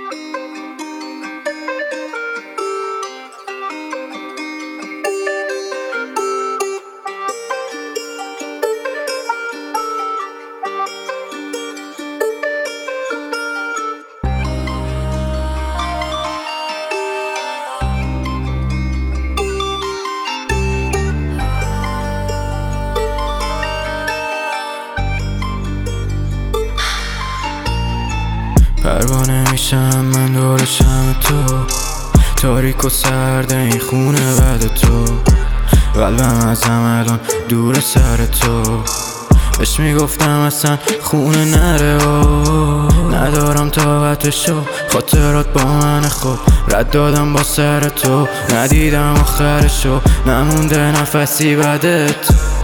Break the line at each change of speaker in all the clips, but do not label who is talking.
پروانه میشم من دور شم تو، تاریک و سرد این خونه بعد تو. قلبم ازم الان دور سر تو، بهش میگفتم اصلا خونه نره و ندارم طاقتشو، خاطرات با من خوب رد دادم با سر تو. ندیدم آخرشو، نمونده نفسی بعدت،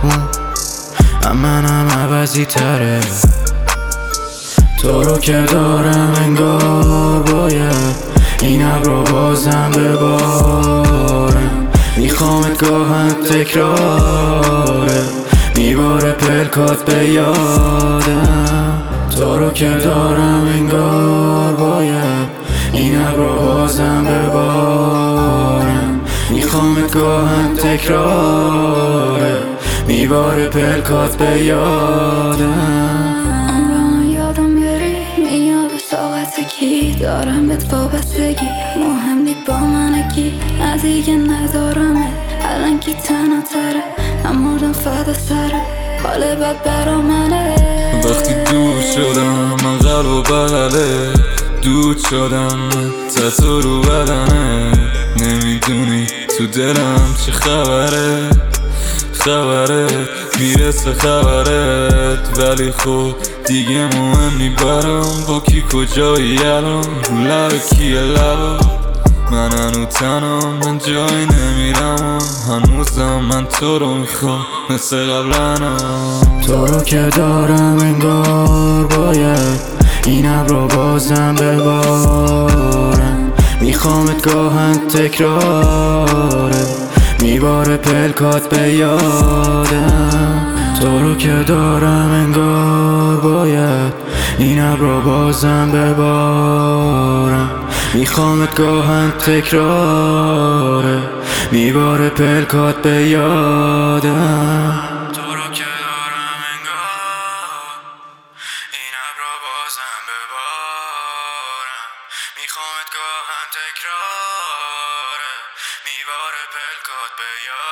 منم عوضی تره. تو رو که دارم انگار باید این ابرو بازم ببارم. میخوامت گاهم تکراره، میباره پلکات به یادم. تو رو که دارم انگار باید این ابرو بازم ببارم. میخوامت گاهم تکراره، میباره پلکات به یادم.
دارم بهت وابستگی، مهم نی با من کی، نه دیگه ندارمه الان کی تنها تره. من مردم فدا سره، حال بد برا منه.
وقتی دور شدم من قلب و بغله دود شدم، تتو رو بدنه. نمیدونی تو دلم چه خبره، میرسه خبرت، ولی خب دیگه مهم نی برام با کی کجایی الان. رو لب کیه لبا، من هنو تنم، من جایی نمیرم و هنوزم من تو رو میخوام مثل قبلنا.
تو رو که دارم انگار باید این ابرو بازم ببارم. میخوامت گاهن تکراره، میباره پلکات به یادم. تو رو که دارم انگار باید این ابرو بازم ببارم. میخوامت گاهن تکراره، میباره پلکات به یادم. تو رو که دارم انگار این ابرو بازم ببارم. میخوامت گاهن تکراره، میباره پلکات به یادم.